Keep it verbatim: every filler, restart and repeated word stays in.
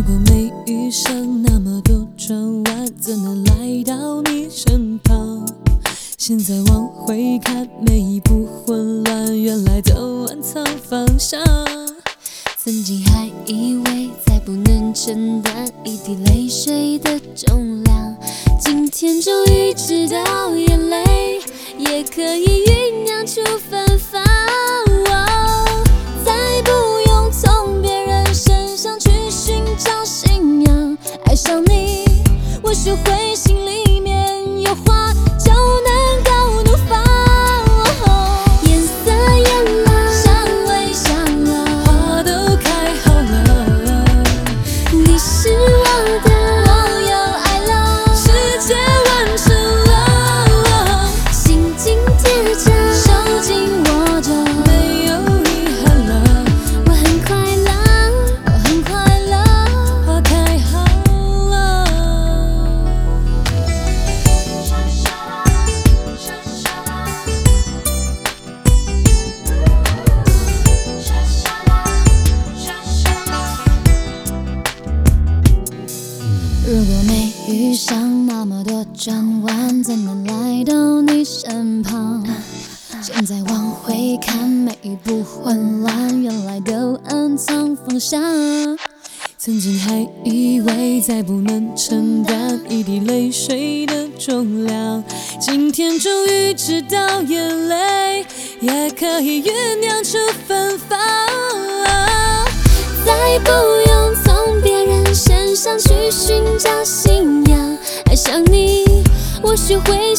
如果没遇上那么多转弯，怎能来到你身旁？现在往回看，每一步混乱，原来都暗藏方向。曾经还以为再不能承担一滴泪水的重量，今天终于知道，眼泪也可以酝酿出芬芳。哦，再不用从别人身上去寻找信仰，爱上你，我学会心里面有话就能够怒放。哦，颜色艳了，香味香了，花都开好了，你是我的，我又爱了，世界完成了，心紧贴着，手紧握着，没有遗憾了，我很快乐，我很快乐，花开好了。如果没遇上那么多转弯，怎能来到你身旁？现在往回看，每一步混乱，原来都暗藏方向。曾经还以为再不能承担一滴泪水的重量，今天终于知道，眼泪也可以酝酿出芬芳。再不用从别人身上去寻找信仰，爱上你，我学会